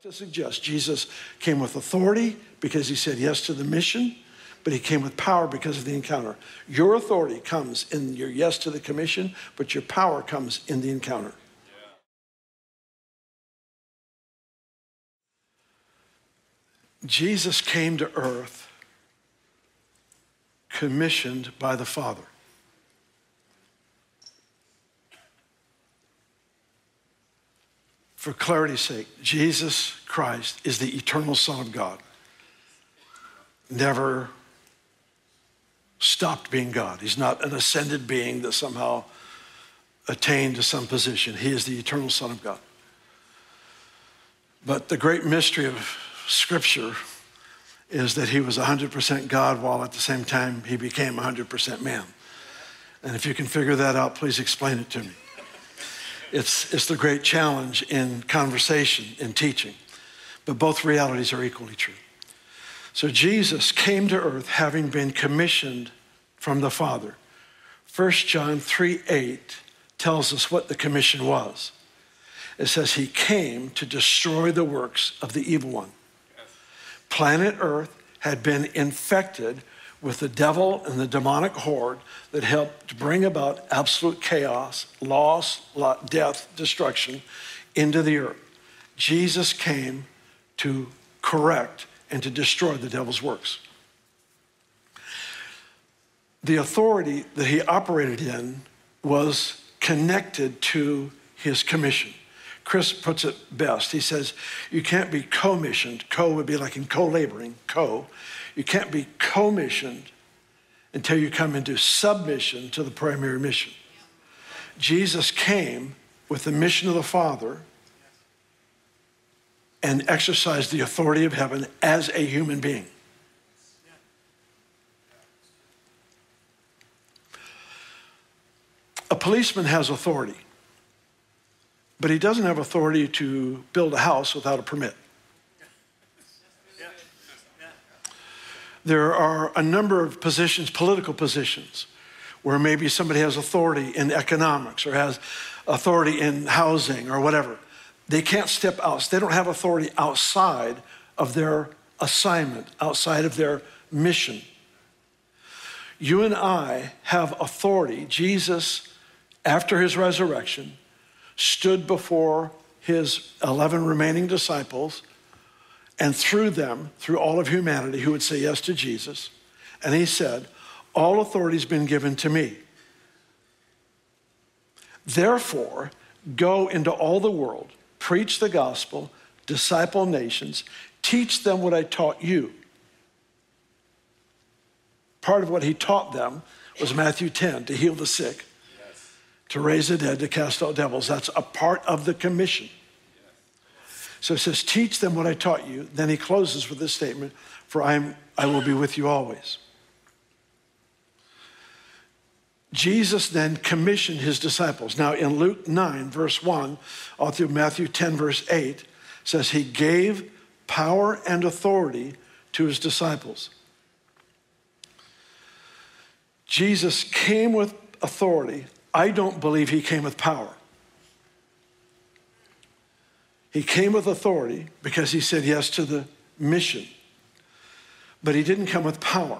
To suggest Jesus came with authority because he said yes to the mission, but he came with power because of the encounter. Your authority comes in your yes to the commission, but your power comes in the encounter. Jesus came to earth commissioned by the Father. For clarity's sake, Jesus Christ is the eternal Son of God. Never stopped being God. He's not an ascended being that somehow attained to some position. He is the eternal Son of God. But the great mystery of Scripture is that he was 100% God while at the same time he became 100% man. And if you can figure that out, please explain it to me. It's the great challenge in conversation, in teaching. But both realities are equally true. So Jesus came to earth having been commissioned from the Father. 1 John 3:8 tells us what the commission was. It says he came to destroy the works of the evil one. Yes. Planet Earth had been infected with the devil and the demonic horde that helped bring about absolute chaos, loss, death, destruction into the earth. Jesus came to correct and to destroy the devil's works. The authority that he operated in was connected to his commission. Chris puts it best. He says, you can't be commissioned. Co would be like in co-laboring, co. You can't be commissioned until you come into submission to the primary mission. Jesus came with the mission of the Father and exercised the authority of heaven as a human being. A policeman has authority, but he doesn't have authority to build a house without a permit. There are a number of positions, political positions, where maybe somebody has authority in economics or has authority in housing or whatever. They can't step out. They don't have authority outside of their assignment, outside of their mission. You and I have authority. Jesus, after his resurrection, stood before his 11 remaining disciples, and through them, through all of humanity who would say yes to Jesus. And he said, all authority has been given to me. Therefore, go into all the world, preach the gospel, disciple nations, teach them what I taught you. Part of what he taught them was Matthew 10, to heal the sick, yes, to raise the dead, to cast out devils. That's a part of the commission. So it says, teach them what I taught you. Then he closes with this statement, for I will be with you always. Jesus then commissioned his disciples. Now in Luke 9, verse 1, all through Matthew 10, verse 8, says he gave power and authority to his disciples. Jesus came with authority. I don't believe he came with power. He came with authority because he said yes to the mission, but he didn't come with power.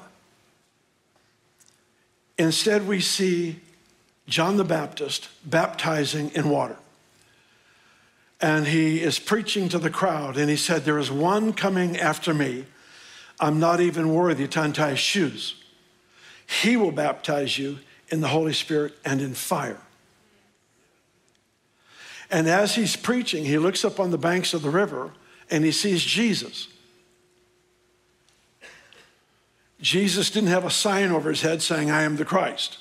Instead, we see John the Baptist baptizing in water. And he is preaching to the crowd, and he said, there is one coming after me. I'm not even worthy to untie his shoes. He will baptize you in the Holy Spirit and in fire. And as he's preaching, he looks up on the banks of the river and he sees Jesus. Jesus didn't have a sign over his head saying, I am the Christ.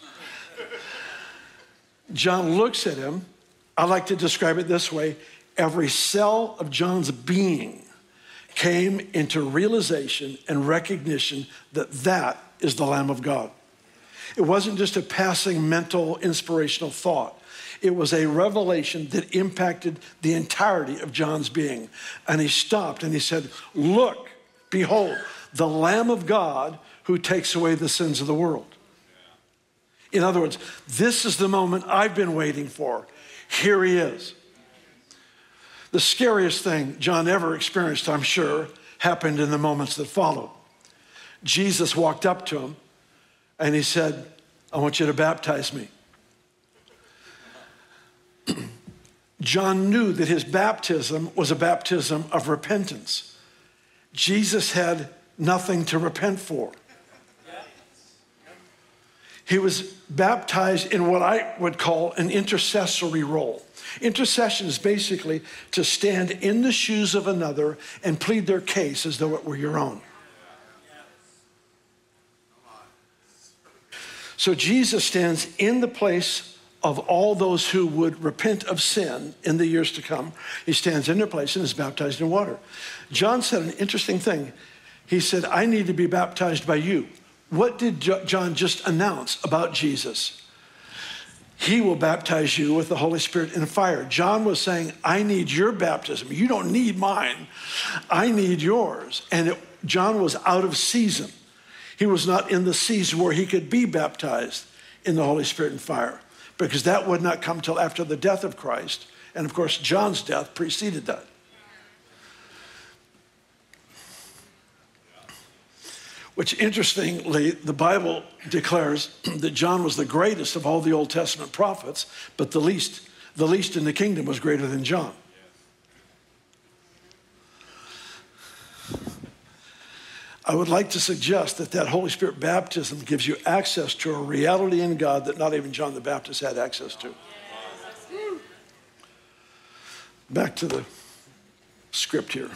John looks at him. I like to describe it this way. Every cell of John's being came into realization and recognition that that is the Lamb of God. It wasn't just a passing mental, inspirational thought. It was a revelation that impacted the entirety of John's being. And he stopped and he said, look, behold, the Lamb of God who takes away the sins of the world. In other words, this is the moment I've been waiting for. Here he is. The scariest thing John ever experienced, I'm sure, happened in the moments that followed. Jesus walked up to him and he said, I want you to baptize me. John knew that his baptism was a baptism of repentance. Jesus had nothing to repent for. He was baptized in what I would call an intercessory role. Intercession is basically to stand in the shoes of another and plead their case as though it were your own. So Jesus stands in the place of all those who would repent of sin in the years to come. He stands in their place and is baptized in water. John said an interesting thing. He said, I need to be baptized by you. What did John just announce about Jesus? He will baptize you with the Holy Spirit and fire. John was saying, I need your baptism. You don't need mine. I need yours. And John was out of season. He was not in the season where he could be baptized in the Holy Spirit and fire, because that would not come till after the death of Christ. And of course, John's death preceded that. Which, interestingly, the Bible declares that John was the greatest of all the Old Testament prophets, but the least in the kingdom was greater than John. I would like to suggest that Holy Spirit baptism gives you access to a reality in God that not even John the Baptist had access to. Back to the script here.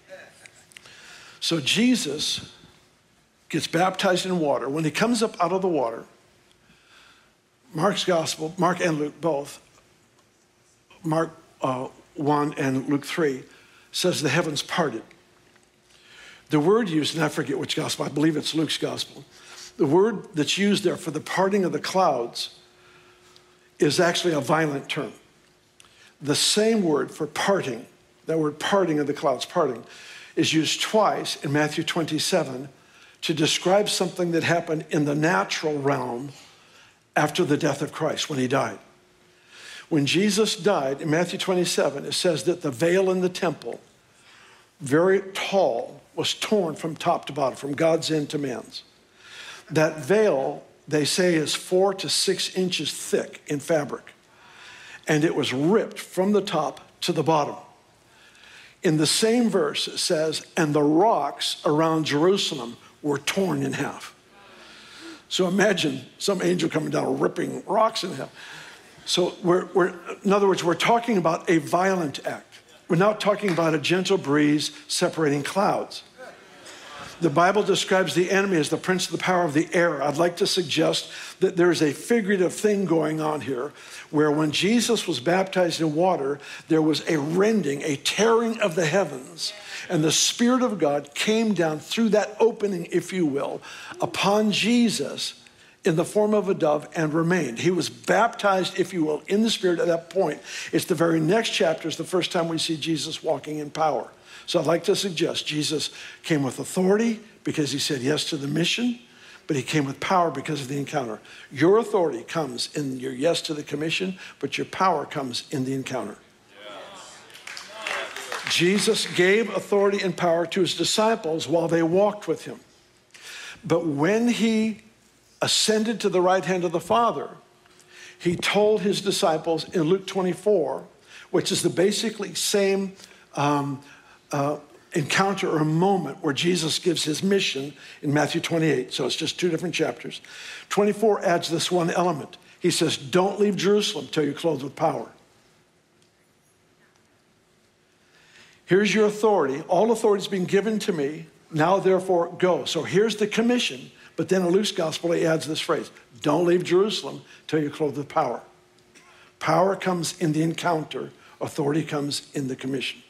So Jesus gets baptized in water. When he comes up out of the water, Mark's gospel, Mark and Luke both, Mark 1 and Luke 3, says the heavens parted. The word used, and I forget which gospel, I believe it's Luke's gospel. The word that's used there for the parting of the clouds is actually a violent term. The same word for parting, that word parting of the clouds, parting, is used twice in Matthew 27 to describe something that happened in the natural realm after the death of Christ, when he died. When Jesus died, in Matthew 27, it says that the veil in the temple, very tall, was torn from top to bottom, from God's end to man's. That veil, they say, is 4 to 6 inches thick in fabric. And it was ripped from the top to the bottom. In the same verse, it says, and the rocks around Jerusalem were torn in half. So imagine some angel coming down ripping rocks in half. So in other words, we're talking about a violent act. We're not talking about a gentle breeze separating clouds. The Bible describes the enemy as the prince of the power of the air. I'd like to suggest that there's a figurative thing going on here, where when Jesus was baptized in water, there was a rending, a tearing of the heavens, and the Spirit of God came down through that opening, if you will, upon Jesus in the form of a dove and remained. He was baptized, if you will, in the Spirit at that point. It's the very next chapter is the first time we see Jesus walking in power. So I'd like to suggest Jesus came with authority because he said yes to the mission, but he came with power because of the encounter. Your authority comes in your yes to the commission, but your power comes in the encounter. Jesus gave authority and power to his disciples while they walked with him. But when he ascended to the right hand of the Father, he told his disciples in Luke 24, which is the basically same encounter or moment where Jesus gives his mission in Matthew 28. So it's just 2 different chapters. 24 adds this one element. He says, don't leave Jerusalem till you're clothed with power. Here's your authority. All authority has been given to me. Now, therefore, go. So here's the commission. But then in Luke's gospel, he adds this phrase, don't leave Jerusalem till you're clothed with power. Power comes in the encounter. Authority comes in the commission.